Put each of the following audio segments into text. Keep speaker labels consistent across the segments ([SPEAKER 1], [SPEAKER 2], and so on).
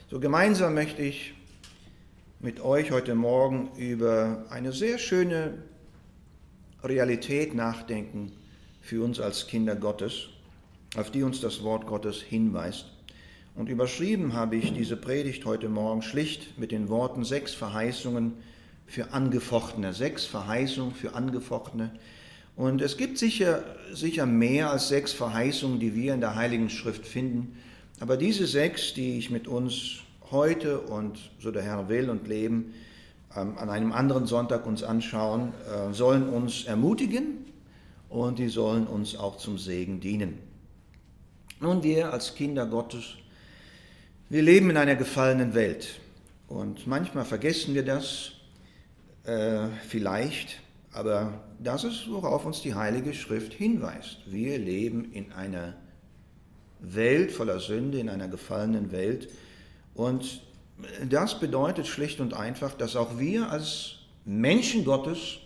[SPEAKER 1] So gemeinsam möchte ich mit euch heute Morgen über eine sehr schöne Realität nachdenken für uns als Kinder Gottes, auf die uns das Wort Gottes hinweist. Und überschrieben habe ich diese Predigt heute Morgen schlicht mit den Worten 6 Verheißungen für Angefochtene. 6 Verheißungen für Angefochtene. Und es gibt sicher mehr als 6 Verheißungen, die wir in der Heiligen Schrift finden. Aber diese 6, die ich mit uns heute und so der Herr will und leben, an einem anderen Sonntag uns anschauen, sollen uns ermutigen und die sollen uns auch zum Segen dienen. Nun, wir als Kinder Gottes, wir leben in einer gefallenen Welt und manchmal vergessen wir das vielleicht, aber das ist, worauf uns die Heilige Schrift hinweist. Wir leben in einer Welt voller Sünde, in einer gefallenen Welt, und das bedeutet schlicht und einfach, dass auch wir als Menschen Gottes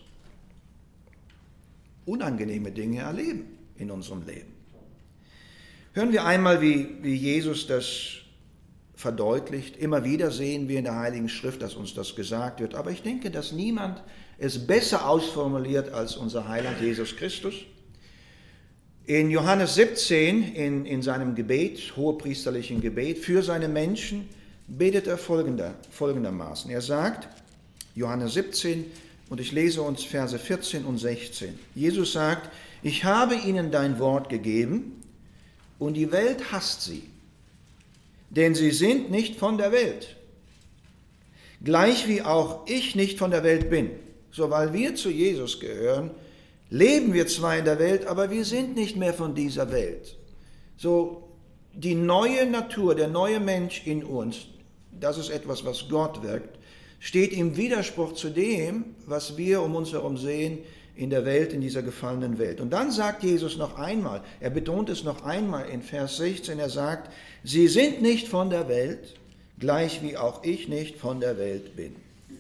[SPEAKER 1] unangenehme Dinge erleben in unserem Leben. Hören wir einmal, wie Jesus das verdeutlicht. Immer wieder sehen wir in der Heiligen Schrift, dass uns das gesagt wird. Aber ich denke, dass niemand es besser ausformuliert als unser Heiland Jesus Christus. In Johannes 17, in seinem Gebet, hohepriesterlichen Gebet für seine Menschen, betet er folgendermaßen. Er sagt, Johannes 17, und ich lese uns Verse 14 und 16. Jesus sagt, ich habe ihnen dein Wort gegeben und die Welt hasst sie, denn sie sind nicht von der Welt, gleich wie auch ich nicht von der Welt bin. So, weil wir zu Jesus gehören, leben wir zwar in der Welt, aber wir sind nicht mehr von dieser Welt. So, die neue Natur, der neue Mensch in uns, das ist etwas, was Gott wirkt, steht im Widerspruch zu dem, was wir um uns herum sehen in der Welt, in dieser gefallenen Welt. Und dann sagt Jesus noch einmal, er betont es noch einmal in Vers 16, er sagt, sie sind nicht von der Welt, gleich wie auch ich nicht von der Welt bin.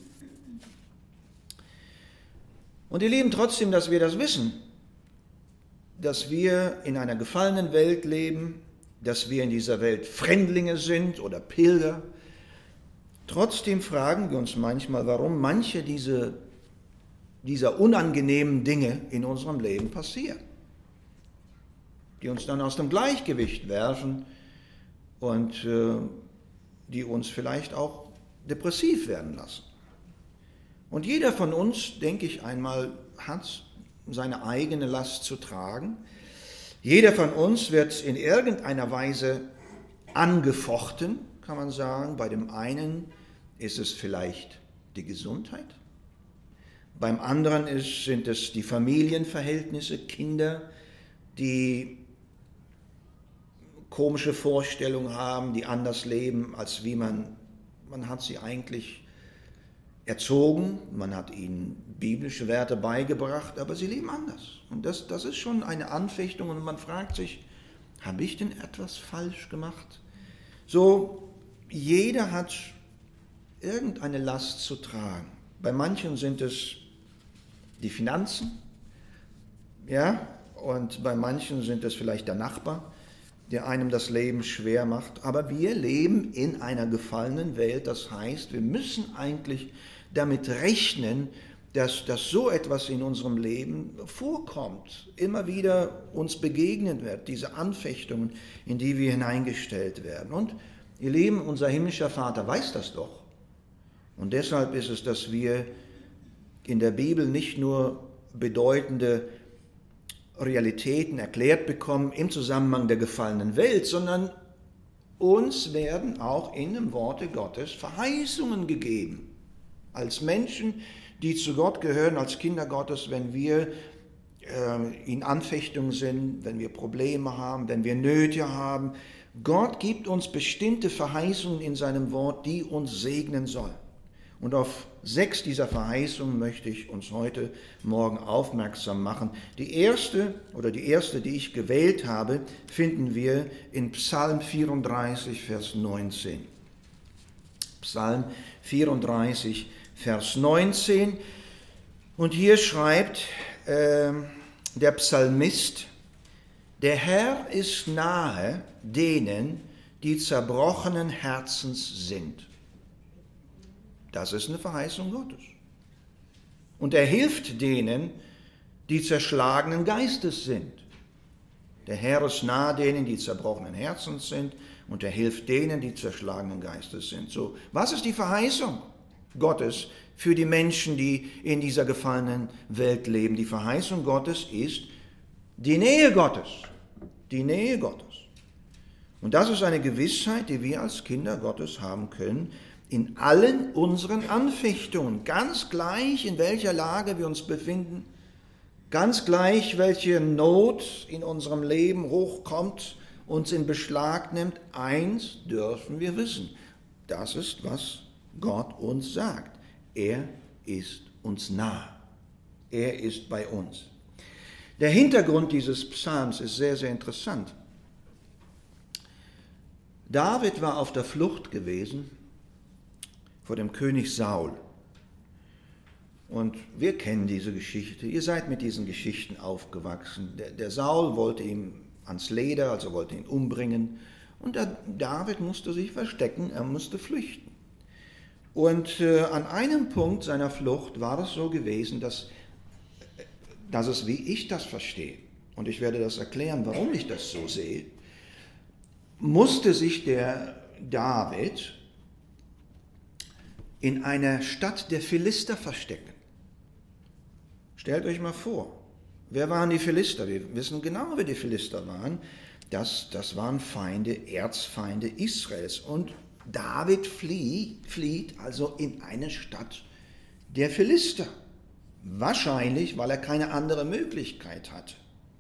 [SPEAKER 1] Und ihr Lieben, trotzdem, dass wir das wissen, dass wir in einer gefallenen Welt leben, dass wir in dieser Welt Fremdlinge sind oder Pilger, trotzdem fragen wir uns manchmal, warum manche dieser unangenehmen Dinge in unserem Leben passieren, die uns dann aus dem Gleichgewicht werfen und die uns vielleicht auch depressiv werden lassen. Und jeder von uns, denke ich einmal, hat seine eigene Last zu tragen. Jeder von uns wird in irgendeiner Weise angefochten, kann man sagen. Bei dem einen ist es vielleicht die Gesundheit. Beim anderen sind es die Familienverhältnisse, Kinder, die komische Vorstellungen haben, die anders leben, als wie man hat sie eigentlich erzogen, man hat ihnen biblische Werte beigebracht, aber sie leben anders. Und das ist schon eine Anfechtung und man fragt sich, habe ich denn etwas falsch gemacht? So, jeder hat irgendeine Last zu tragen. Bei manchen sind es die Finanzen, ja, und bei manchen sind es vielleicht der Nachbar, der einem das Leben schwer macht. Aber wir leben in einer gefallenen Welt, das heißt, wir müssen eigentlich damit rechnen, dass so etwas in unserem Leben vorkommt, immer wieder uns begegnen wird, diese Anfechtungen, in die wir hineingestellt werden. Und ihr Lieben, unser himmlischer Vater weiß das doch. Und deshalb ist es, dass wir in der Bibel nicht nur bedeutende Realitäten erklärt bekommen im Zusammenhang der gefallenen Welt, sondern uns werden auch in dem Worte Gottes Verheißungen gegeben. Als Menschen, die zu Gott gehören, als Kinder Gottes, wenn wir in Anfechtungen sind, wenn wir Probleme haben, wenn wir Nöte haben. Gott gibt uns bestimmte Verheißungen in seinem Wort, die uns segnen sollen. Und auf 6 dieser Verheißungen möchte ich uns heute Morgen aufmerksam machen. Die erste, die ich gewählt habe, finden wir in Psalm 34, Vers 19. Psalm 34, Vers 19. Und hier schreibt der Psalmist, der Herr ist nahe denen, die zerbrochenen Herzens sind. Das ist eine Verheißung Gottes. Und er hilft denen, die zerschlagenen Geistes sind. Der Herr ist nahe denen, die zerbrochenen Herzens sind, und er hilft denen, die zerschlagenen Geistes sind. So, was ist die Verheißung Gottes für die Menschen, die in dieser gefallenen Welt leben? Die Verheißung Gottes ist die Nähe Gottes. Die Nähe Gottes. Und das ist eine Gewissheit, die wir als Kinder Gottes haben können, in allen unseren Anfechtungen, ganz gleich, in welcher Lage wir uns befinden, ganz gleich, welche Not in unserem Leben hochkommt, uns in Beschlag nimmt. Eins dürfen wir wissen, das ist, was Gott uns sagt. Er ist uns nah. Er ist bei uns. Der Hintergrund dieses Psalms ist sehr, sehr interessant. David war auf der Flucht gewesen vor dem König Saul. Und wir kennen diese Geschichte. Ihr seid mit diesen Geschichten aufgewachsen. Der Saul wollte ihm ans Leder, also wollte ihn umbringen. Und der David musste sich verstecken, er musste flüchten. Und an einem Punkt seiner Flucht war es so gewesen, dass es, wie ich das verstehe, und ich werde das erklären, warum ich das so sehe, musste sich der David in einer Stadt der Philister verstecken. Stellt euch mal vor, wer waren die Philister? Wir wissen genau, wer die Philister waren. Das waren Feinde, Erzfeinde Israels. Und David flieht also in eine Stadt der Philister. Wahrscheinlich, weil er keine andere Möglichkeit hatte.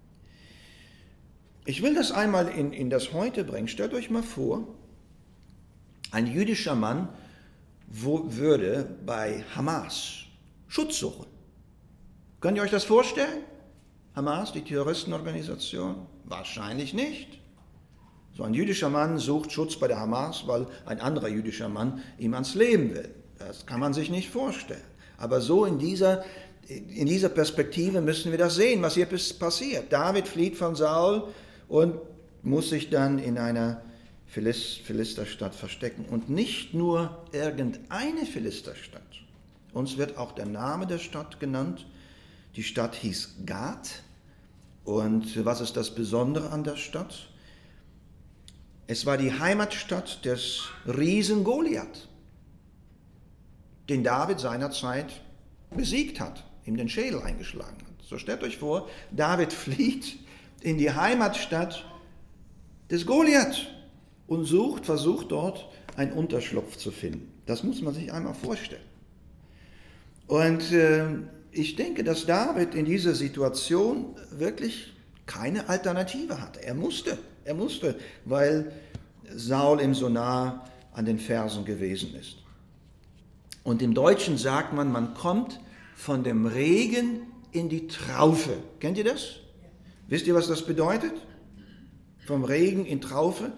[SPEAKER 1] Ich will das einmal in das Heute bringen. Stellt euch mal vor, ein jüdischer Mann würde bei Hamas Schutz suchen. Könnt ihr euch das vorstellen? Hamas, die Terroristenorganisation? Wahrscheinlich nicht. So ein jüdischer Mann sucht Schutz bei der Hamas, weil ein anderer jüdischer Mann ihm ans Leben will. Das kann man sich nicht vorstellen. Aber so in dieser Perspektive müssen wir das sehen, was hier passiert. David flieht von Saul und muss sich dann in einer Philisterstadt verstecken. Und nicht nur irgendeine Philisterstadt. Uns wird auch der Name der Stadt genannt. Die Stadt hieß Gath. Und was ist das Besondere an der Stadt? Es war die Heimatstadt des Riesen Goliath, den David seinerzeit besiegt hat, ihm den Schädel eingeschlagen hat. So stellt euch vor, David flieht in die Heimatstadt des Goliath und versucht dort einen Unterschlupf zu finden. Das muss man sich einmal vorstellen. Und ich denke, dass David in dieser Situation wirklich keine Alternative hatte. Er musste, weil Saul ihm so nah an den Fersen gewesen ist. Und im Deutschen sagt man kommt von dem Regen in die Traufe. Kennt ihr das? Wisst ihr, was das bedeutet? Vom Regen in Traufe.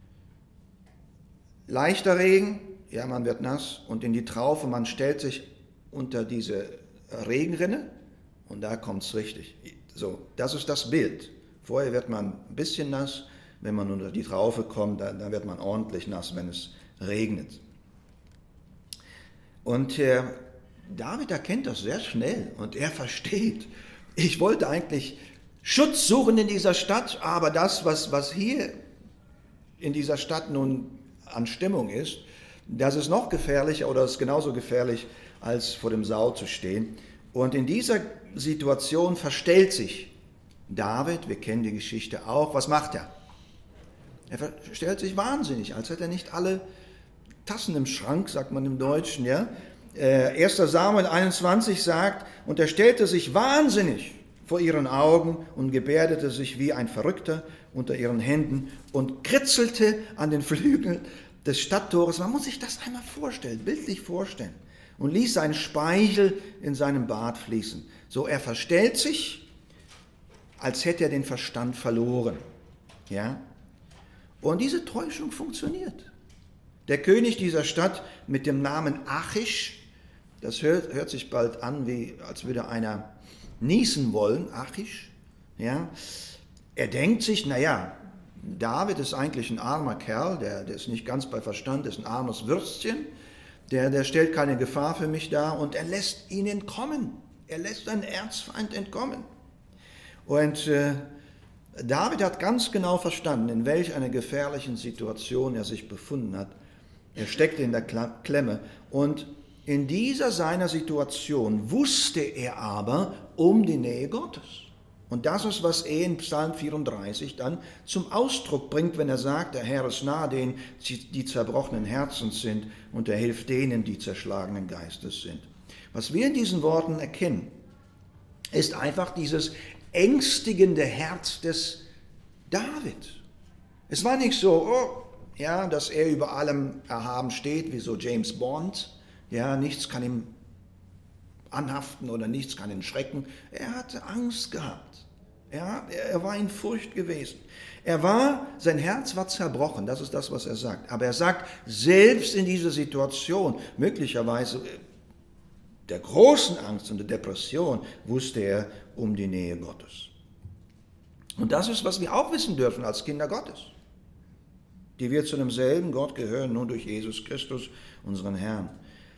[SPEAKER 1] Leichter Regen, ja, man wird nass, und in die Traufe, man stellt sich unter diese Regenrinne und da kommt es richtig. So, das ist das Bild. Vorher wird man ein bisschen nass, wenn man unter die Traufe kommt, dann wird man ordentlich nass, wenn es regnet. Und David erkennt das sehr schnell und er versteht, ich wollte eigentlich Schutz suchen in dieser Stadt, aber das, was hier in dieser Stadt nun an Stimmung ist, das ist noch gefährlicher oder ist genauso gefährlich, als vor dem Saul zu stehen. Und in dieser Situation verstellt sich David, wir kennen die Geschichte auch, was macht er? Er verstellt sich wahnsinnig, als hätte er nicht alle Tassen im Schrank, sagt man im Deutschen. Ja? 1. Samuel 21 sagt, und er stellte sich wahnsinnig vor ihren Augen und gebärdete sich wie ein Verrückter unter ihren Händen und kritzelte an den Flügeln des Stadttores. Man muss sich das einmal vorstellen, bildlich vorstellen. Und ließ seinen Speichel in seinem Bart fließen. So, er verstellt sich, als hätte er den Verstand verloren. Ja? Und diese Täuschung funktioniert. Der König dieser Stadt mit dem Namen Achish, das hört sich bald an, als würde einer niesen wollen, Achish. Ja? Er denkt sich, naja, David ist eigentlich ein armer Kerl, der ist nicht ganz bei Verstand, ist ein armes Würstchen, der stellt keine Gefahr für mich dar und er lässt ihn entkommen. Er lässt seinen Erzfeind entkommen. Und David hat ganz genau verstanden, in welch einer gefährlichen Situation er sich befunden hat. Er steckte in der Klemme und in dieser seiner Situation wusste er aber um die Nähe Gottes. Und das ist, was er in Psalm 34 dann zum Ausdruck bringt, wenn er sagt, der Herr ist nahe denen, die zerbrochenen Herzens sind, und er hilft denen, die zerschlagenen Geistes sind. Was wir in diesen Worten erkennen, ist einfach dieses ängstigende Herz des David. Es war nicht so, dass er über allem erhaben steht, wie so James Bond. Ja, nichts kann ihm anhaften oder nichts kann ihn schrecken. Er hatte Angst gehabt. Ja, er war in Furcht gewesen. Sein Herz war zerbrochen, das ist das, was er sagt. Aber er sagt, selbst in dieser Situation, möglicherweise der großen Angst und der Depression, wusste er um die Nähe Gottes. Und das ist, was wir auch wissen dürfen als Kinder Gottes, die wir zu demselben Gott gehören, nur durch Jesus Christus, unseren Herrn.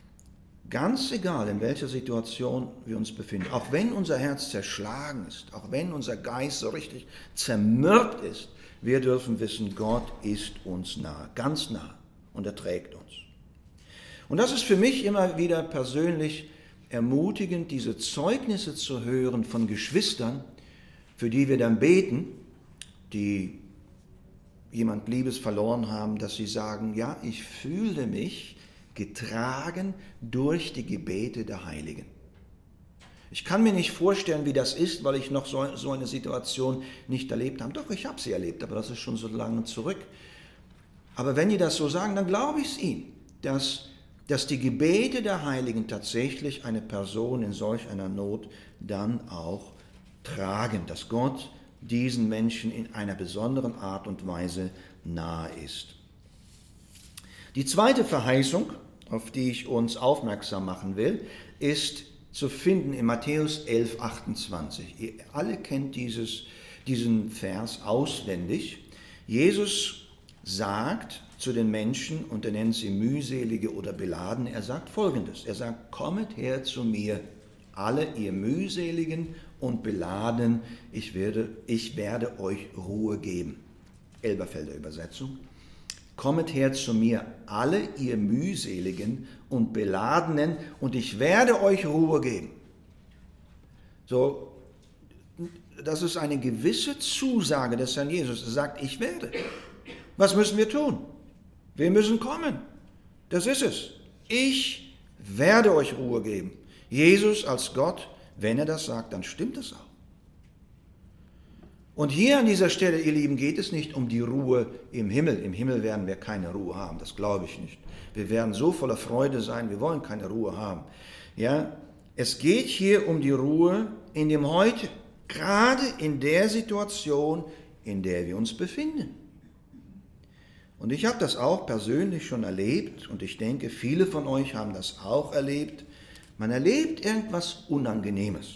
[SPEAKER 1] Ganz egal, in welcher Situation wir uns befinden, auch wenn unser Herz zerschlagen ist, auch wenn unser Geist so richtig zermürbt ist, wir dürfen wissen, Gott ist uns nahe, ganz nah, und er trägt uns. Und das ist für mich immer wieder persönlich ermutigend, diese Zeugnisse zu hören von Geschwistern, für die wir dann beten, die jemand Liebes verloren haben, dass sie sagen, ja, ich fühle mich getragen durch die Gebete der Heiligen. Ich kann mir nicht vorstellen, wie das ist, weil ich noch so eine Situation nicht erlebt habe. Doch, ich habe sie erlebt, aber das ist schon so lange zurück. Aber wenn die das so sagen, dann glaube ich es ihnen, dass die Gebete der Heiligen tatsächlich eine Person in solch einer Not dann auch tragen, dass Gott diesen Menschen in einer besonderen Art und Weise nahe ist. Die zweite Verheißung, auf die ich uns aufmerksam machen will, ist zu finden in Matthäus 11, 28. Ihr alle kennt diesen Vers auswendig. Jesus sagt zu den Menschen, und er nennt sie mühselige oder beladene, er sagt Folgendes, er sagt, kommet her zu mir, alle ihr mühseligen und beladen, ich werde euch Ruhe geben. Elberfelder Übersetzung. Kommet her zu mir, alle ihr mühseligen und beladenen, und ich werde euch Ruhe geben. So, das ist eine gewisse Zusage des Herrn Jesus. Er sagt, ich werde. Was müssen wir tun? Wir müssen kommen. Das ist es. Ich werde euch Ruhe geben. Jesus als Gott, wenn er das sagt, dann stimmt es auch. Und hier an dieser Stelle, ihr Lieben, geht es nicht um die Ruhe im Himmel. Im Himmel werden wir keine Ruhe haben, das glaube ich nicht. Wir werden so voller Freude sein, wir wollen keine Ruhe haben. Ja, es geht hier um die Ruhe in dem Heute, gerade in der Situation, in der wir uns befinden. Und ich habe das auch persönlich schon erlebt, und ich denke, viele von euch haben das auch erlebt. Man erlebt irgendwas Unangenehmes.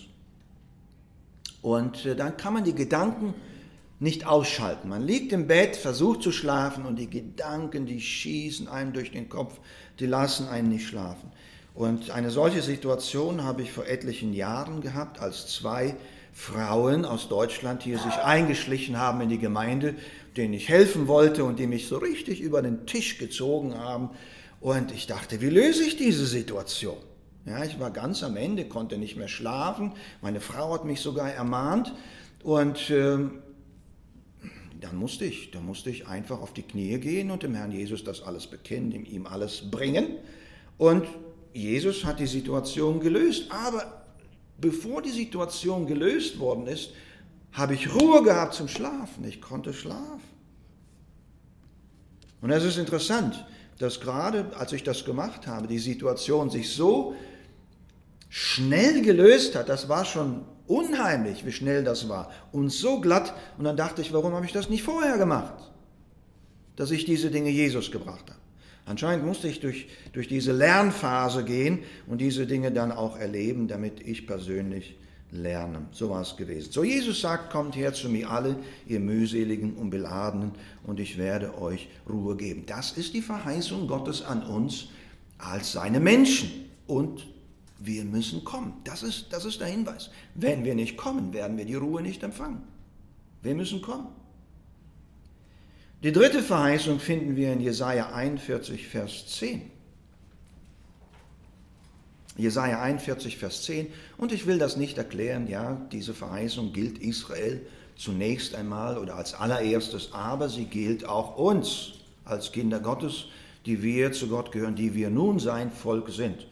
[SPEAKER 1] Und dann kann man die Gedanken nicht ausschalten. Man liegt im Bett, versucht zu schlafen, und die Gedanken, die schießen einem durch den Kopf, die lassen einen nicht schlafen. Und eine solche Situation habe ich vor etlichen Jahren gehabt, als 2 Frauen aus Deutschland hier sich eingeschlichen haben in die Gemeinde, denen ich helfen wollte und die mich so richtig über den Tisch gezogen haben. Und ich dachte, wie löse ich diese Situation? Ja, ich war ganz am Ende, konnte nicht mehr schlafen. Meine Frau hat mich sogar ermahnt. Und dann musste ich einfach auf die Knie gehen und dem Herrn Jesus das alles bekennen, ihm alles bringen. Und Jesus hat die Situation gelöst. Aber bevor die Situation gelöst worden ist, habe ich Ruhe gehabt zum Schlafen. Ich konnte schlafen. Und es ist interessant, dass gerade als ich das gemacht habe, die Situation sich so schnell gelöst hat. Das war schon unheimlich, wie schnell das war. Und so glatt. Und dann dachte ich, warum habe ich das nicht vorher gemacht? Dass ich diese Dinge Jesus gebracht habe. Anscheinend musste ich durch diese Lernphase gehen und diese Dinge dann auch erleben, damit ich persönlich lernen. So war es gewesen. So, Jesus sagt, kommt her zu mir alle, ihr mühseligen und beladenen, und ich werde euch Ruhe geben. Das ist die Verheißung Gottes an uns als seine Menschen. Und wir müssen kommen. Das ist der Hinweis. Wenn wir nicht kommen, werden wir die Ruhe nicht empfangen. Wir müssen kommen. Die dritte Verheißung finden wir in Jesaja 41, Vers 10. Jesaja 41, Vers 10. Und ich will das nicht erklären, ja, diese Verheißung gilt Israel zunächst einmal oder als allererstes, aber sie gilt auch uns als Kinder Gottes, die wir zu Gott gehören, die wir nun sein Volk sind.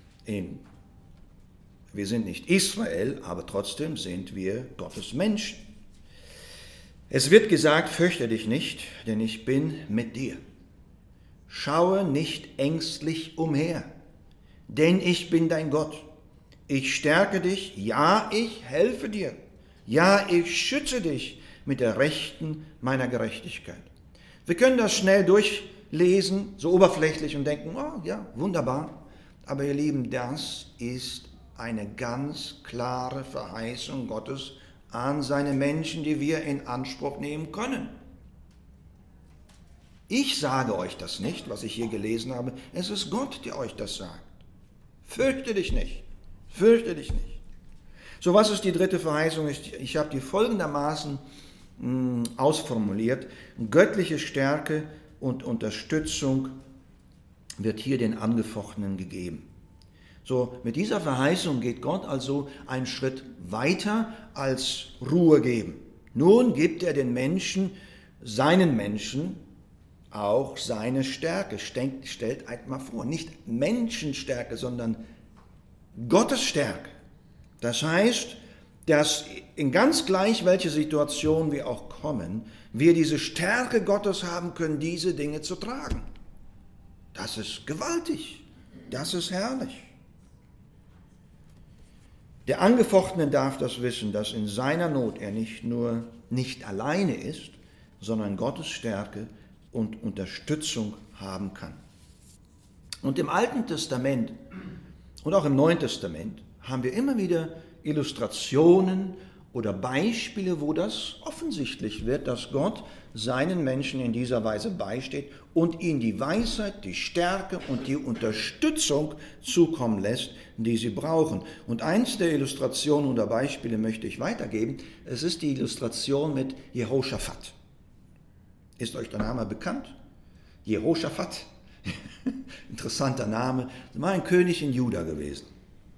[SPEAKER 1] Wir sind nicht Israel, aber trotzdem sind wir Gottes Menschen. Es wird gesagt, fürchte dich nicht, denn ich bin mit dir. Schaue nicht ängstlich umher, denn ich bin dein Gott. Ich stärke dich, ja, ich helfe dir. Ja, ich schütze dich mit der Rechten meiner Gerechtigkeit. Wir können das schnell durchlesen, so oberflächlich und denken, oh ja, wunderbar. Aber ihr Lieben, das ist eine ganz klare Verheißung Gottes an seine Menschen, die wir in Anspruch nehmen können. Ich sage euch das nicht, was ich hier gelesen habe. Es ist Gott, der euch das sagt. Fürchte dich nicht. Fürchte dich nicht. So, was ist die dritte Verheißung? Ich habe die folgendermaßen ausformuliert. Göttliche Stärke und Unterstützung wird hier den Angefochtenen gegeben. So, mit dieser Verheißung geht Gott also einen Schritt weiter als Ruhe geben. Nun gibt er den Menschen, seinen Menschen, auch seine Stärke. Stellt einmal vor, nicht Menschenstärke, sondern Gottes Stärke. Das heißt, dass in ganz gleich welche Situation wir auch kommen, wir diese Stärke Gottes haben können, diese Dinge zu tragen. Das ist gewaltig. Das ist herrlich. Der Angefochtene darf das wissen, dass in seiner Not er nicht nur nicht alleine ist, sondern Gottes Stärke und Unterstützung haben kann. Und im Alten Testament und auch im Neuen Testament haben wir immer wieder Illustrationen oder Beispiele, wo das offensichtlich wird, dass Gott seinen Menschen in dieser Weise beisteht und ihnen die Weisheit, die Stärke und die Unterstützung zukommen lässt, die sie brauchen. Und eins der Illustrationen oder Beispiele möchte ich weitergeben. Es ist die Illustration mit Jehoschaphat. Ist euch der Name bekannt? Jehoschaphat. Interessanter Name. War ein König in Juda gewesen.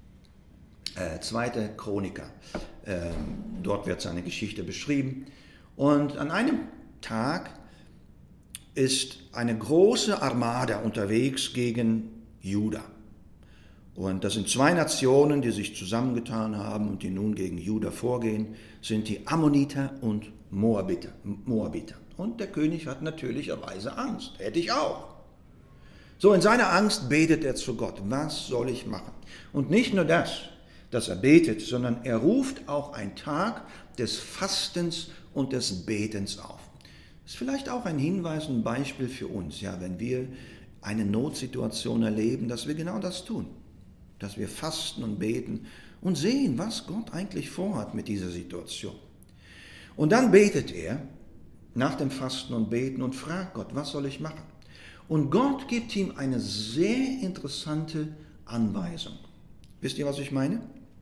[SPEAKER 1] 2. Chroniker. Dort wird seine Geschichte beschrieben. Und an einem Tag ist eine große Armada unterwegs gegen Juda. Und das sind zwei Nationen, die sich zusammengetan haben und die nun gegen Juda vorgehen, sind die Ammoniter und Moabiter. Und der König hat natürlicherweise Angst. Hätte ich auch. So, in seiner Angst betet er zu Gott. Was soll ich machen? Und nicht nur das, dass er betet, sondern er ruft auch einen Tag des Fastens und des Betens auf. Das ist vielleicht auch ein Hinweis, ein Beispiel für uns, ja, wenn wir eine Notsituation erleben, dass wir genau das tun. Dass wir fasten und beten und sehen, was Gott eigentlich vorhat mit dieser Situation. Und dann betet er nach dem Fasten und Beten und fragt Gott, was soll ich machen? Und Gott gibt ihm eine sehr interessante Anweisung. Wisst ihr, was ich meine?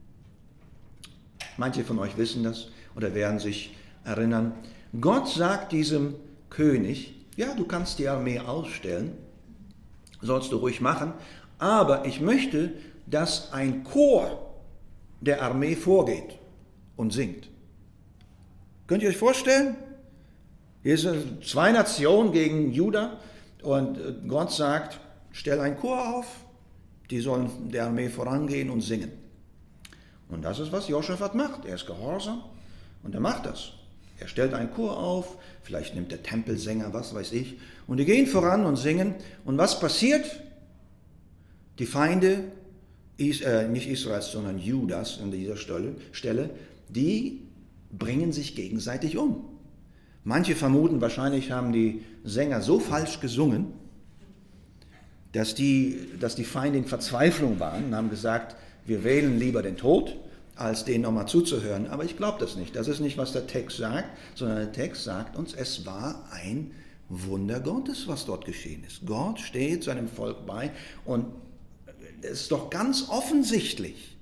[SPEAKER 1] Manche von euch wissen das oder werden sich erinnern. Gott sagt diesem König, ja, du kannst die Armee ausstellen, sollst du ruhig machen, aber ich möchte, dass ein Chor der Armee vorgeht und singt. Könnt ihr euch vorstellen? Hier sind zwei Nationen gegen Juda und Gott sagt, stell einen Chor auf, die sollen der Armee vorangehen und singen. Und das ist, was Jehoschaphat macht. Er ist gehorsam und er macht das. Er stellt einen Chor auf, vielleicht nimmt der Tempelsänger, was weiß ich, und die gehen voran und singen. Und was passiert? Die Feinde, nicht Israels, sondern Judas an dieser Stelle, die bringen sich gegenseitig um. Manche vermuten, wahrscheinlich haben die Sänger so falsch gesungen, dass die Feinde in Verzweiflung waren und haben gesagt, wir wählen lieber den Tod, als denen nochmal zuzuhören. Aber ich glaube das nicht. Das ist nicht, was der Text sagt, sondern der Text sagt uns, es war ein Wunder Gottes, was dort geschehen ist. Gott steht seinem Volk bei und es ist doch ganz offensichtlich,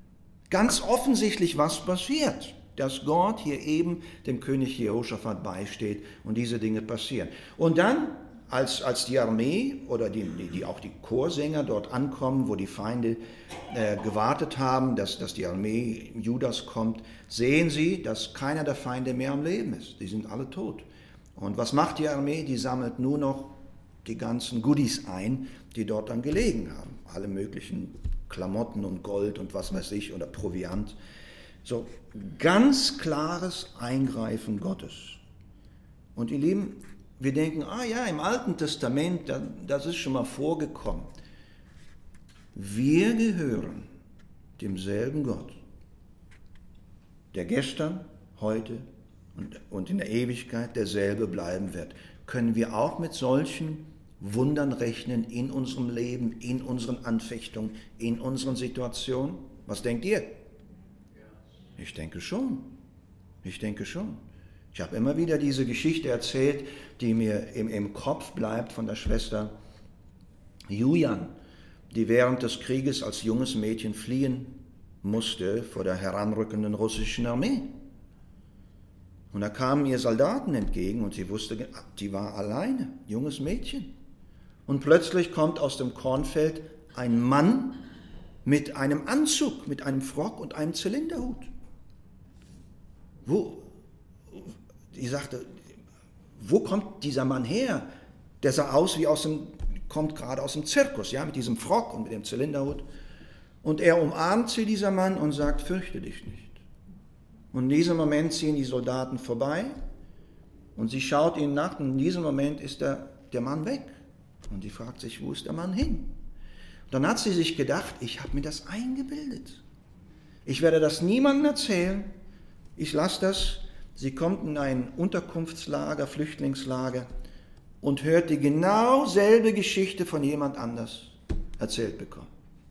[SPEAKER 1] was passiert, dass Gott hier eben dem König Jehoschafat beisteht und diese Dinge passieren. Und dann, als die Armee oder auch die Chorsänger dort ankommen, wo die Feinde gewartet haben, dass die Armee Judas kommt, sehen sie, dass keiner der Feinde mehr am Leben ist. Die sind alle tot. Und was macht die Armee? Die sammelt nur noch die ganzen Goodies ein, die dort dann gelegen haben. Alle möglichen Klamotten und Gold und was weiß ich oder Proviant. So, ganz klares Eingreifen Gottes. Und ihr Lieben, wir denken, im Alten Testament, das ist schon mal vorgekommen. Wir gehören demselben Gott, der gestern, heute und in der Ewigkeit derselbe bleiben wird. Können wir auch mit solchen Wundern rechnen in unserem Leben, in unseren Anfechtungen, in unseren Situationen? Was denkt ihr? Ich denke schon. Ich habe immer wieder diese Geschichte erzählt, die mir im Kopf bleibt von der Schwester Julian, die während des Krieges als junges Mädchen fliehen musste vor der heranrückenden russischen Armee. Und da kamen ihr Soldaten entgegen und sie wusste, die war alleine, junges Mädchen. Und plötzlich kommt aus dem Kornfeld ein Mann mit einem Anzug, mit einem Frock und einem Zylinderhut. Die sagte, wo kommt dieser Mann her? Der sah aus wie kommt gerade aus dem Zirkus, ja, mit diesem Frock und mit dem Zylinderhut. Und er umarmt sie, dieser Mann, und sagt, fürchte dich nicht. Und in diesem Moment ziehen die Soldaten vorbei und sie schaut ihnen nach und in diesem Moment ist der Mann weg. Und die fragt sich, wo ist der Mann hin? Und dann hat sie sich gedacht, ich habe mir das eingebildet. Ich werde das niemandem erzählen. Ich lasse das. Sie kommt in ein Unterkunftslager, Flüchtlingslager und hört die genau selbe Geschichte von jemand anders erzählt bekommen.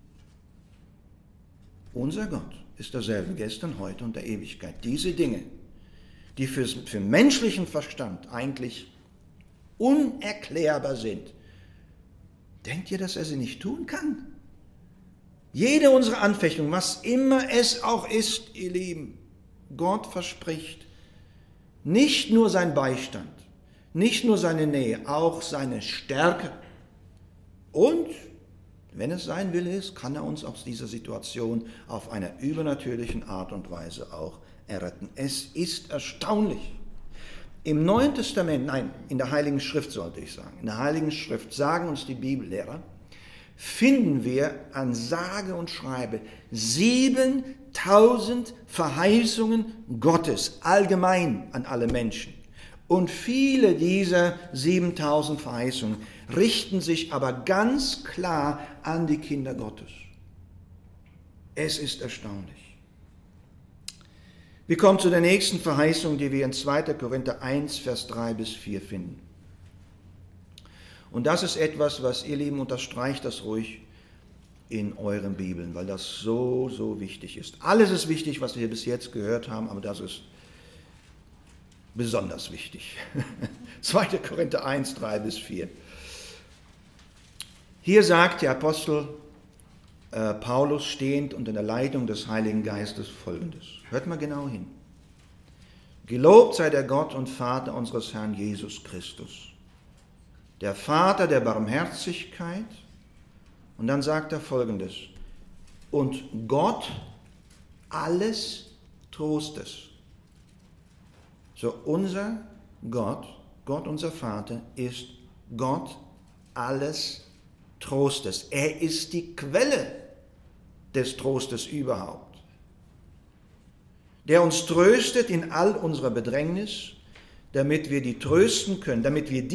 [SPEAKER 1] Unser Gott ist derselbe gestern, heute und der Ewigkeit. Diese Dinge, die für menschlichen Verstand eigentlich unerklärbar sind, denkt ihr, dass er sie nicht tun kann? Jede unserer Anfechtung, was immer es auch ist, ihr Lieben, Gott verspricht nicht nur sein Beistand, nicht nur seine Nähe, auch seine Stärke. Und wenn es sein Wille ist, kann er uns aus dieser Situation auf einer übernatürlichen Art und Weise auch erretten. Es ist erstaunlich. Im Neuen Testament, in der Heiligen Schrift sollte ich sagen, in der Heiligen Schrift sagen uns die Bibellehrer, finden wir an sage und schreibe 7000 Verheißungen Gottes, allgemein an alle Menschen. Und viele dieser 7000 Verheißungen richten sich aber ganz klar an die Kinder Gottes. Es ist erstaunlich. Wir kommen zu der nächsten Verheißung, die wir in 2. Korinther 1, Vers 3 bis 4 finden. Und das ist etwas, was ihr Lieben, unterstreicht das ruhig in euren Bibeln, weil das so, so wichtig ist. Alles ist wichtig, was wir bis jetzt gehört haben, aber das ist besonders wichtig. 2. Korinther 1, 3 bis 4. Hier sagt der Apostel Paulus stehend unter der Leitung des Heiligen Geistes Folgendes. Hört mal genau hin. Gelobt sei der Gott und Vater unseres Herrn Jesus Christus, der Vater der Barmherzigkeit. Und dann sagt er Folgendes. Und Gott alles Trostes. So unser Gott, Gott unser Vater, ist Gott alles Trostes. Er ist die Quelle des Trostes überhaupt, der uns tröstet in all unserer Bedrängnis, damit wir die trösten können,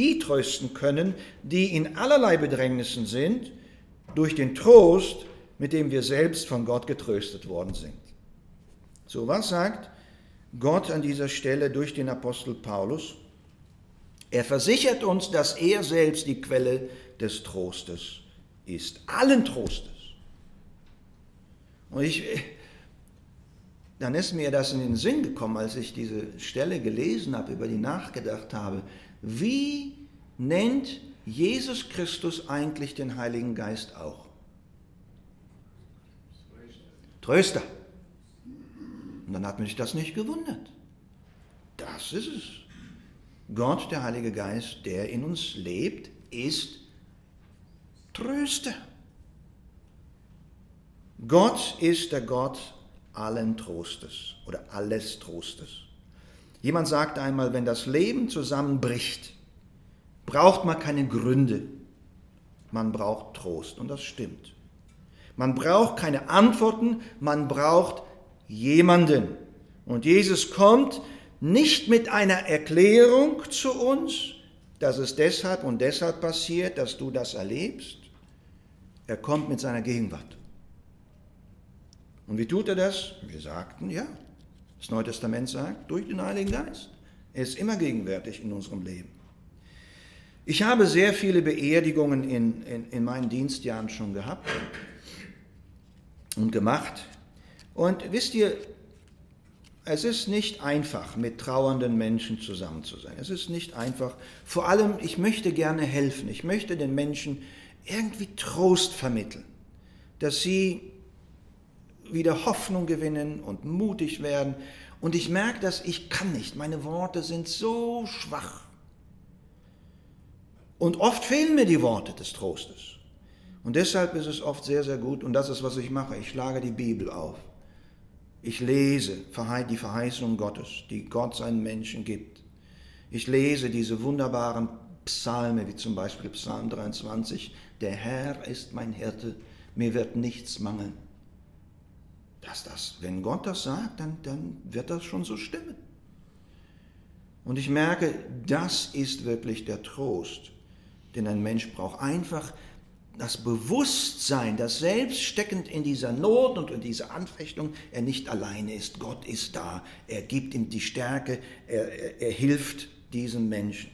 [SPEAKER 1] die in allerlei Bedrängnissen sind, durch den Trost, mit dem wir selbst von Gott getröstet worden sind. So, was sagt Gott an dieser Stelle durch den Apostel Paulus? Er versichert uns, dass er selbst die Quelle des Trostes ist, allen Trostes. Und dann ist mir das in den Sinn gekommen, als ich diese Stelle gelesen habe, über die nachgedacht habe. Wie nennt Jesus Christus eigentlich den Heiligen Geist auch? Tröster. Und dann hat mich das nicht gewundert. Das ist es. Gott, der Heilige Geist, der in uns lebt, ist Tröster. Gott ist der Gott allen Trostes oder alles Trostes. Jemand sagte einmal, wenn das Leben zusammenbricht, braucht man keine Gründe, man braucht Trost. Und das stimmt. Man braucht keine Antworten, man braucht jemanden. Und Jesus kommt nicht mit einer Erklärung zu uns, dass es deshalb und deshalb passiert, dass du das erlebst. Er kommt mit seiner Gegenwart. Und wie tut er das? Wir sagten, ja, das Neue Testament sagt, durch den Heiligen Geist. Er ist immer gegenwärtig in unserem Leben. Ich habe sehr viele Beerdigungen in meinen Dienstjahren schon gehabt und gemacht. Und wisst ihr, es ist nicht einfach, mit trauernden Menschen zusammen zu sein. Es ist nicht einfach. Vor allem, ich möchte gerne helfen. Ich möchte den Menschen irgendwie Trost vermitteln, dass sie wieder Hoffnung gewinnen und mutig werden. Und ich merke, dass ich kann nicht. Meine Worte sind so schwach. Und oft fehlen mir die Worte des Trostes. Und deshalb ist es oft sehr, sehr gut, und das ist, was ich mache, ich schlage die Bibel auf. Ich lese die Verheißung Gottes, die Gott seinen Menschen gibt. Ich lese diese wunderbaren Psalme, wie zum Beispiel Psalm 23, der Herr ist mein Hirte, mir wird nichts mangeln. Wenn Gott das sagt, dann wird das schon so stimmen. Und ich merke, das ist wirklich der Trost, den ein Mensch braucht. Einfach das Bewusstsein, dass selbst steckend in dieser Not und in dieser Anfechtung er nicht alleine ist. Gott ist da. Er gibt ihm die Stärke. Er hilft diesem Menschen.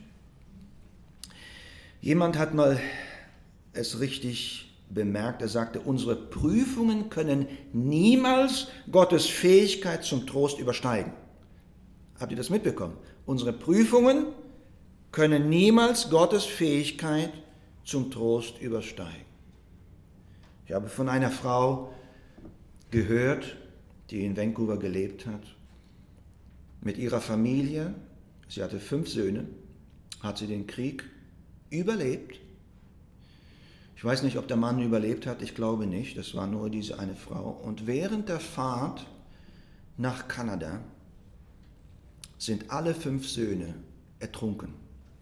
[SPEAKER 1] Jemand hat mal es richtig bemerkt. Er sagte, unsere Prüfungen können niemals Gottes Fähigkeit zum Trost übersteigen. Habt ihr das mitbekommen? Unsere Prüfungen können niemals Gottes Fähigkeit zum Trost übersteigen. Ich habe von einer Frau gehört, die in Vancouver gelebt hat, mit ihrer Familie, sie hatte 5 Söhne, hat sie den Krieg überlebt. Ich weiß nicht, ob der Mann überlebt hat, ich glaube nicht, das war nur diese eine Frau. Und während der Fahrt nach Kanada sind alle 5 Söhne ertrunken.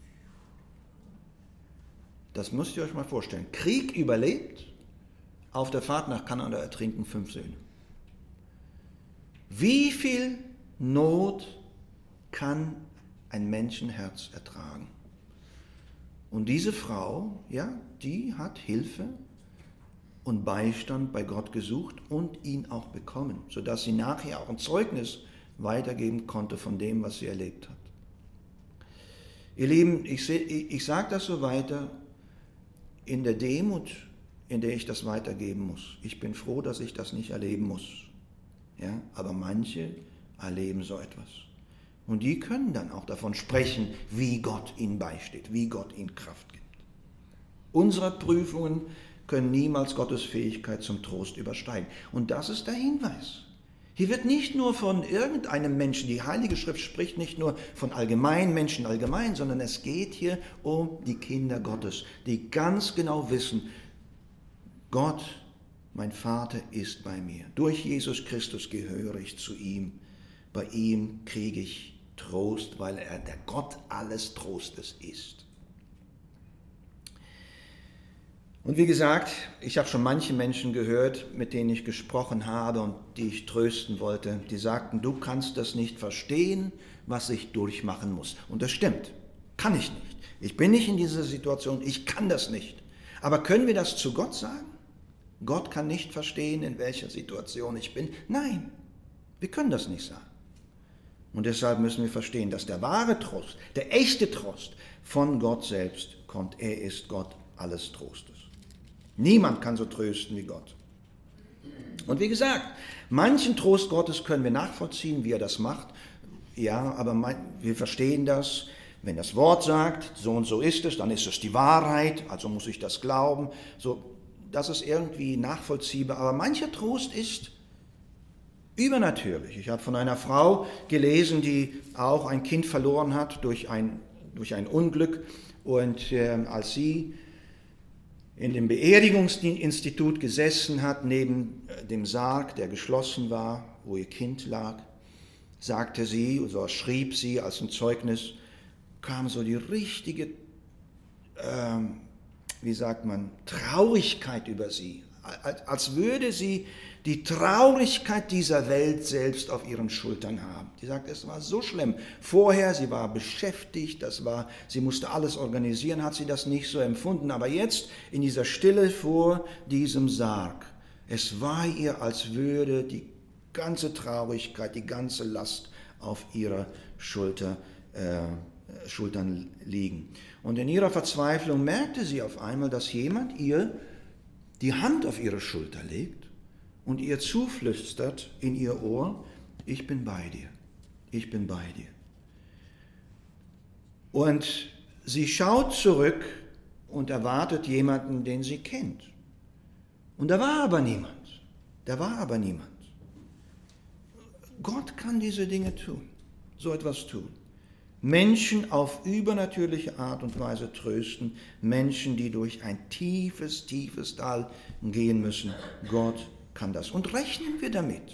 [SPEAKER 1] Das müsst ihr euch mal vorstellen. Krieg überlebt, auf der Fahrt nach Kanada ertrinken 5 Söhne. Wie viel Not kann ein Menschenherz ertragen? Und diese Frau, ja, die hat Hilfe und Beistand bei Gott gesucht und ihn auch bekommen, sodass sie nachher auch ein Zeugnis weitergeben konnte von dem, was sie erlebt hat. Ihr Lieben, ich sage das so weiter, in der Demut, in der ich das weitergeben muss. Ich bin froh, dass ich das nicht erleben muss. Ja, aber manche erleben so etwas. Und die können dann auch davon sprechen, wie Gott ihnen beisteht, wie Gott ihnen Kraft gibt. Unsere Prüfungen können niemals Gottes Fähigkeit zum Trost übersteigen. Und das ist der Hinweis. Hier wird nicht nur von irgendeinem Menschen, die Heilige Schrift spricht nicht nur von allgemeinen Menschen allgemein, sondern es geht hier um die Kinder Gottes, die ganz genau wissen, Gott, mein Vater ist bei mir. Durch Jesus Christus gehöre ich zu ihm. Bei ihm kriege ich Trost, weil er der Gott alles Trostes ist. Und wie gesagt, ich habe schon manche Menschen gehört, mit denen ich gesprochen habe und die ich trösten wollte, die sagten, du kannst das nicht verstehen, was ich durchmachen muss. Und das stimmt, kann ich nicht. Ich bin nicht in dieser Situation, ich kann das nicht. Aber können wir das zu Gott sagen? Gott kann nicht verstehen, in welcher Situation ich bin. Nein, wir können das nicht sagen. Und deshalb müssen wir verstehen, dass der wahre Trost, der echte Trost von Gott selbst kommt. Er ist Gott alles Trostes. Niemand kann so trösten wie Gott. Und wie gesagt, manchen Trost Gottes können wir nachvollziehen, wie er das macht. Ja, aber wir verstehen das. Wenn das Wort sagt, so und so ist es, dann ist es die Wahrheit, also muss ich das glauben. So, das ist irgendwie nachvollziehbar. Aber mancher Trost ist übernatürlich. Ich habe von einer Frau gelesen, die auch ein Kind verloren hat durch ein Unglück. Und als sie in dem Beerdigungsinstitut gesessen hat, neben dem Sarg, der geschlossen war, wo ihr Kind lag, sagte sie, oder schrieb sie als ein Zeugnis, kam so die richtige, Traurigkeit über sie, als würde sie die Traurigkeit dieser Welt selbst auf ihren Schultern haben. Sie sagt, es war so schlimm. Vorher, sie war beschäftigt, sie musste alles organisieren, hat sie das nicht so empfunden. Aber jetzt in dieser Stille vor diesem Sarg, es war ihr, als würde die ganze Traurigkeit, die ganze Last auf ihrer Schultern liegen. Und in ihrer Verzweiflung merkte sie auf einmal, dass jemand ihr die Hand auf ihre Schulter legt und ihr zuflüstert in ihr Ohr, ich bin bei dir, ich bin bei dir. Und sie schaut zurück und erwartet jemanden, den sie kennt. Und da war aber niemand. Gott kann diese Dinge tun, so etwas tun. Menschen auf übernatürliche Art und Weise trösten, Menschen, die durch ein tiefes, tiefes Tal gehen müssen. Gott kann das. Und rechnen wir damit,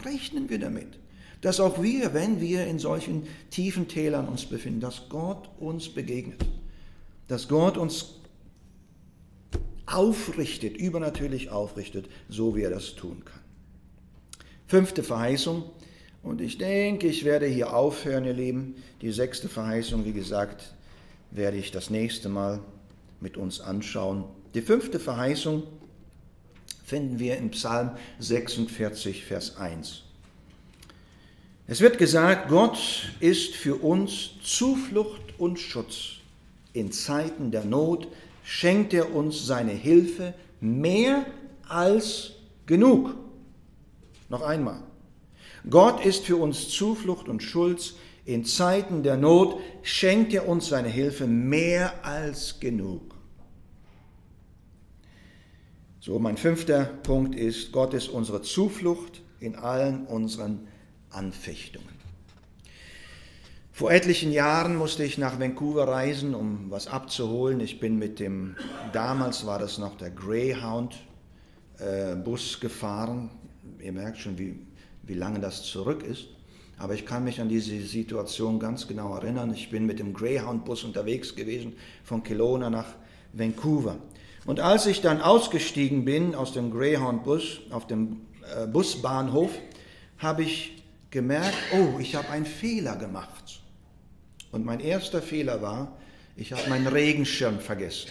[SPEAKER 1] dass auch wir, wenn wir in solchen tiefen Tälern uns befinden, dass Gott uns begegnet, dass Gott uns aufrichtet, übernatürlich aufrichtet, so wie er das tun kann. 5. Verheißung. Und ich denke, ich werde hier aufhören, ihr Lieben. Die 6. Verheißung, wie gesagt, werde ich das nächste Mal mit uns anschauen. Die 5. Verheißung finden wir in Psalm 46, Vers 1. Es wird gesagt, Gott ist für uns Zuflucht und Schutz. In Zeiten der Not schenkt er uns seine Hilfe mehr als genug. Noch einmal. Gott ist für uns Zuflucht und Schutz. In Zeiten der Not schenkt er uns seine Hilfe mehr als genug. So, mein 5. Punkt ist, Gott ist unsere Zuflucht in allen unseren Anfechtungen. Vor etlichen Jahren musste ich nach Vancouver reisen, um was abzuholen. Ich bin damals war das noch der Greyhound-Bus gefahren. Ihr merkt schon, wie lange das zurück ist. Aber ich kann mich an diese Situation ganz genau erinnern. Ich bin mit dem Greyhound-Bus unterwegs gewesen, von Kelowna nach Vancouver. Und als ich dann ausgestiegen bin aus dem Greyhound-Bus, auf dem Busbahnhof, habe ich gemerkt, ich habe einen Fehler gemacht. Und mein erster Fehler war, ich habe meinen Regenschirm vergessen.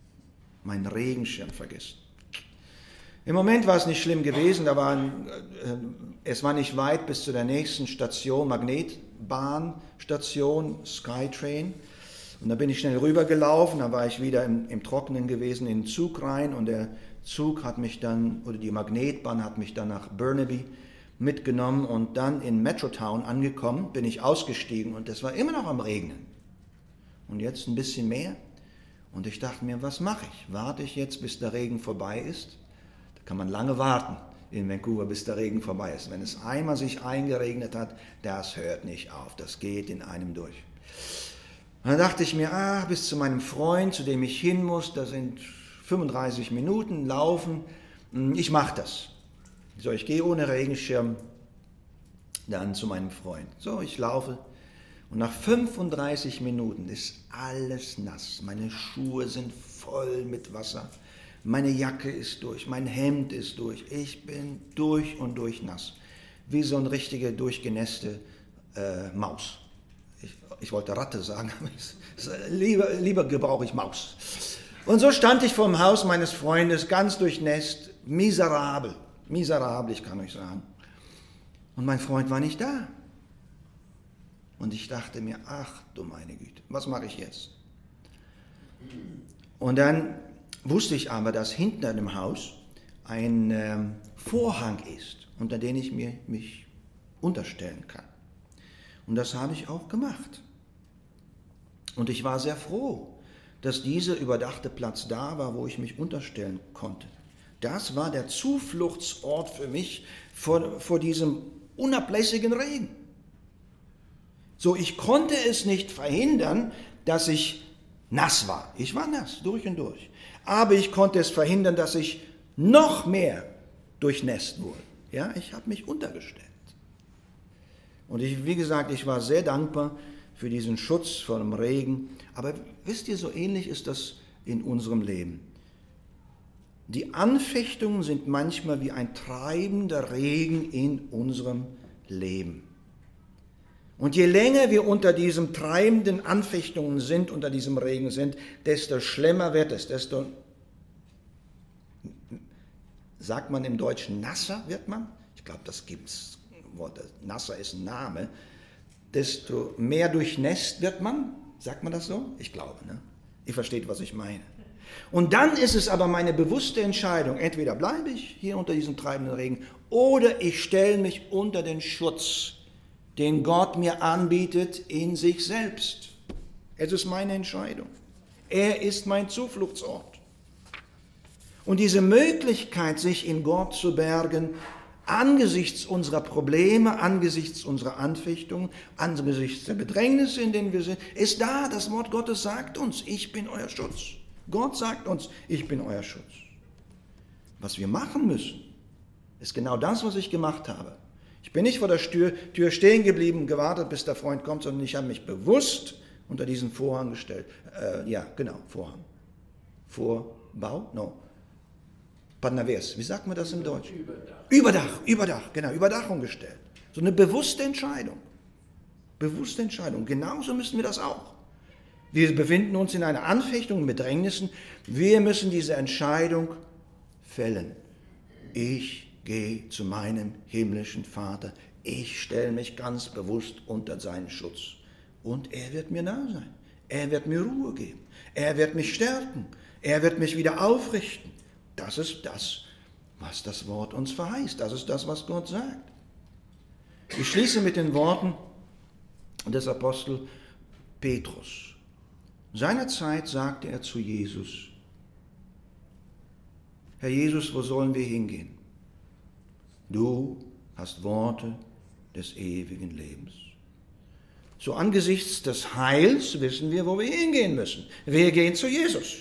[SPEAKER 1] Im Moment war es nicht schlimm gewesen, es war nicht weit bis zu der nächsten Station, Magnetbahnstation, Skytrain. Und da bin ich schnell rübergelaufen, da war ich wieder im Trockenen gewesen, in den Zug rein und der Zug hat mich dann, oder die Magnetbahn hat mich dann nach Burnaby mitgenommen und dann in Metrotown angekommen, bin ich ausgestiegen und es war immer noch am Regnen. Und jetzt ein bisschen mehr und ich dachte mir, was mache ich? Warte ich jetzt, bis der Regen vorbei ist? Kann man lange warten in Vancouver, bis der Regen vorbei ist. Wenn es einmal sich eingeregnet hat, das hört nicht auf, das geht in einem durch. Und dann dachte ich mir, bis zu meinem Freund, zu dem ich hin muss, das sind 35 Minuten laufen, ich mache das. So, ich gehe ohne Regenschirm dann zu meinem Freund. So, ich laufe und nach 35 Minuten ist alles nass, meine Schuhe sind voll mit Wasser. Meine Jacke ist durch, mein Hemd ist durch, ich bin durch und durch nass. Wie so eine richtige durchgenässte Maus. Ich wollte Ratte sagen, aber lieber gebrauche ich Maus. Und so stand ich vor dem Haus meines Freundes, ganz durchnässt, miserabel, ich kann euch sagen. Und mein Freund war nicht da. Und ich dachte mir, ach du meine Güte, was mache ich jetzt? Und dann wusste ich aber, dass hinter dem Haus ein Vorhang ist, unter den ich mich unterstellen kann. Und das habe ich auch gemacht. Und ich war sehr froh, dass dieser überdachte Platz da war, wo ich mich unterstellen konnte. Das war der Zufluchtsort für mich vor diesem unablässigen Regen. So, ich konnte es nicht verhindern, dass ich nass war. Ich war nass, durch und durch. Aber ich konnte es verhindern, dass ich noch mehr durchnässt wurde. Ja, ich habe mich untergestellt. Und wie gesagt, ich war sehr dankbar für diesen Schutz vor dem Regen. Aber wisst ihr, so ähnlich ist das in unserem Leben. Die Anfechtungen sind manchmal wie ein treibender Regen in unserem Leben. Und je länger wir unter diesen treibenden Anfechtungen sind, unter diesem Regen sind, desto schlimmer wird es, desto, sagt man im Deutschen, nasser wird man? Ich glaube, das gibt es. Nasser ist ein Name. Desto mehr durchnässt wird man, sagt man das so? Ich glaube, ne? Ihr versteht, was ich meine. Und dann ist es aber meine bewusste Entscheidung, entweder bleibe ich hier unter diesem treibenden Regen oder ich stelle mich unter den Schutz, den Gott mir anbietet in sich selbst. Es ist meine Entscheidung. Er ist mein Zufluchtsort. Und diese Möglichkeit, sich in Gott zu bergen, angesichts unserer Probleme, angesichts unserer Anfechtungen, angesichts der Bedrängnisse, in denen wir sind, ist da. Das Wort Gottes sagt uns, ich bin euer Schutz. Gott sagt uns, ich bin euer Schutz. Was wir machen müssen, ist genau das, was ich gemacht habe. Ich bin nicht vor der Tür stehen geblieben, gewartet, bis der Freund kommt, sondern ich habe mich bewusst unter diesen Vorhang gestellt. Vorhang. Vorbau? No. Panavers, wie sagt man das im Deutschen? Überdach, genau, Überdachung gestellt. So eine bewusste Entscheidung. Bewusste Entscheidung. Genauso müssen wir das auch. Wir befinden uns in einer Anfechtung mit Bedrängnissen. Wir müssen diese Entscheidung fällen. Ich gehe zu meinem himmlischen Vater. Ich stelle mich ganz bewusst unter seinen Schutz. Und er wird mir nahe sein. Er wird mir Ruhe geben. Er wird mich stärken. Er wird mich wieder aufrichten. Das ist das, was das Wort uns verheißt. Das ist das, was Gott sagt. Ich schließe mit den Worten des Apostel Petrus. Seinerzeit sagte er zu Jesus, Herr Jesus, wo sollen wir hingehen? Du hast Worte des ewigen Lebens. So angesichts des Heils wissen wir, wo wir hingehen müssen. Wir gehen zu Jesus.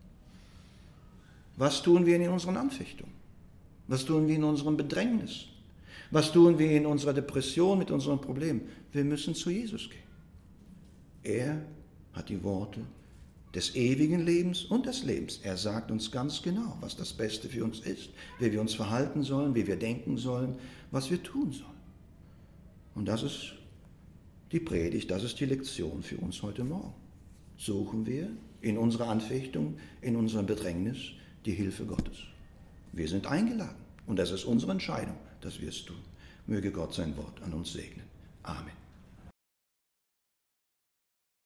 [SPEAKER 1] Was tun wir in unseren Anfechtungen? Was tun wir in unserem Bedrängnis? Was tun wir in unserer Depression mit unseren Problemen? Wir müssen zu Jesus gehen. Er hat die Worte des ewigen Lebens und des Lebens. Er sagt uns ganz genau, was das Beste für uns ist, wie wir uns verhalten sollen, wie wir denken sollen, was wir tun sollen. Und das ist die Predigt, das ist die Lektion für uns heute Morgen. Suchen wir in unserer Anfechtung, in unserem Bedrängnis die Hilfe Gottes. Wir sind eingeladen und das ist unsere Entscheidung, dass wir es tun. Möge Gott sein Wort an uns segnen. Amen.